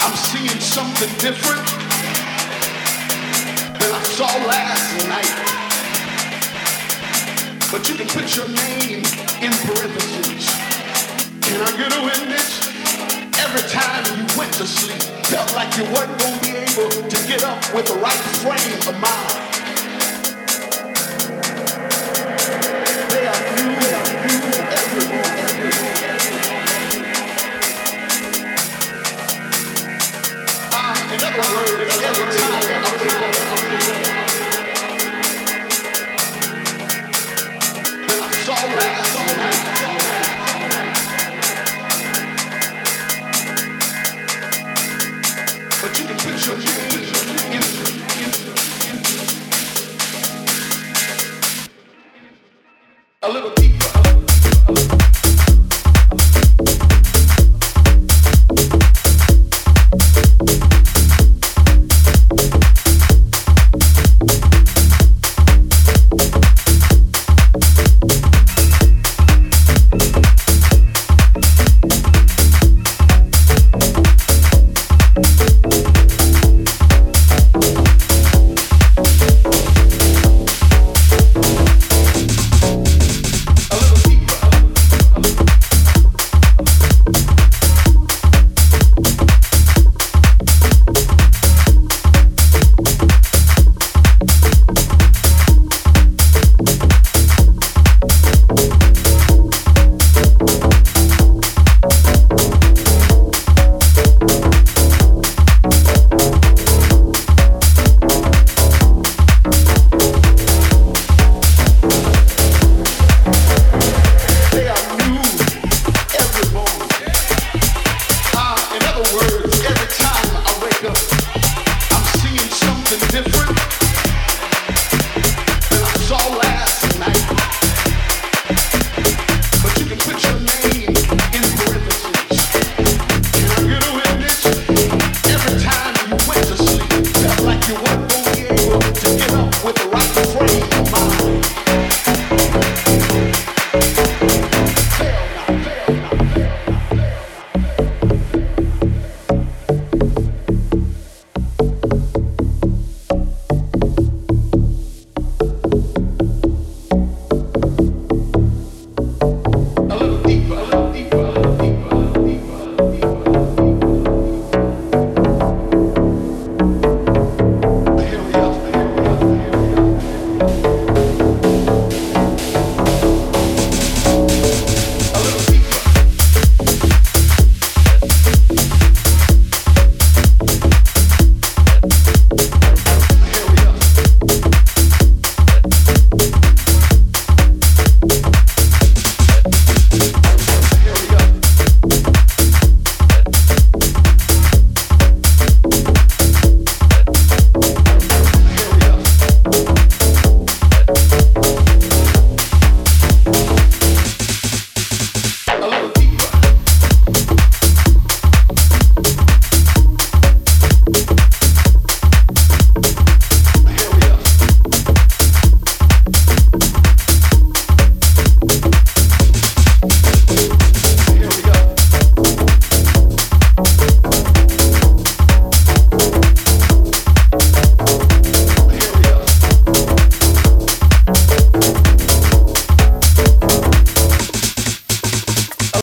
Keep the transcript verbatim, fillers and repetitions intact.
I'm seeing something different than I saw last night. But you can put your name in parentheses. Can I get a witness? Every time you went to sleep, felt like you weren't going to be able to get up with the right frame of mind. They are new, they are new everywhere, everywhere. Ah, in other words, every time, every time, and I saw last night. But you can put your name